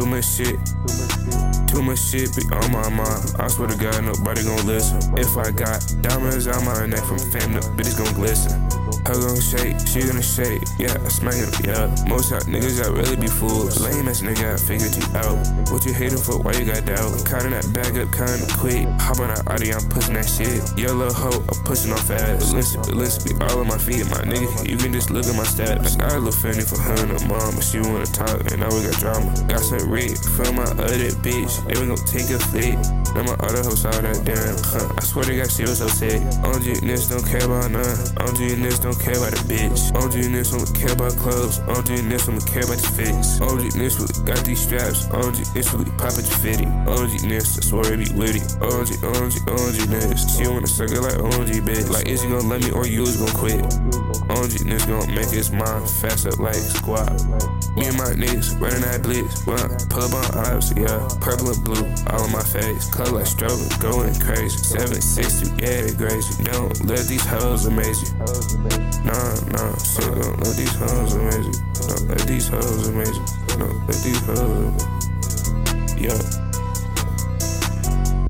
Too much shit. Too much shit be on my mind. I swear to God, nobody gon' listen. If I got diamonds on my neck from fame, the bitches gon' glisten. Her gon' shake, she gonna shake. Yeah, I smack it, yeah. Most y'all niggas, y'all really be fools. Lame ass nigga, I figured you out. What you hating for? Why you got doubt? Counting that bag up kinda quick. Hop on that Audi, I'm pushing that shit. Yo, little hoe, I'm pushing on fast. Listen, be all on my feet, my nigga. You can just look at my stats. I got a little funny for her and her mom, but she wanna talk, and now we got drama. Got some rig from my other bitch. They was gon' take a flick. Now my other hoes all that damn. I swear to God, she was so sick. OG niggas don't care about none. OG niggas don't care about a bitch. OG niggas don't care about clothes. OG niggas don't care about your fits. OG niggas really got these straps. OG niggas really pop at your fitty. OG niggas, I swear it be witty. OG niggas. She wanna suck it like OG bitch. Like, is you gonna let me or you is gonna quit? OG niggas gon' make his mind fast up like squat. Me and my niggas running that blitz. Pull up on ops, yeah. Purple and blue, all on my face. Color like strobe, going crazy. 760, yeah, they crazy. Don't let these hoes amaze you. Nah, so don't let these hoes amaze you. Don't let these hoes amaze you. Don't let these hoes amaze you. Yeah.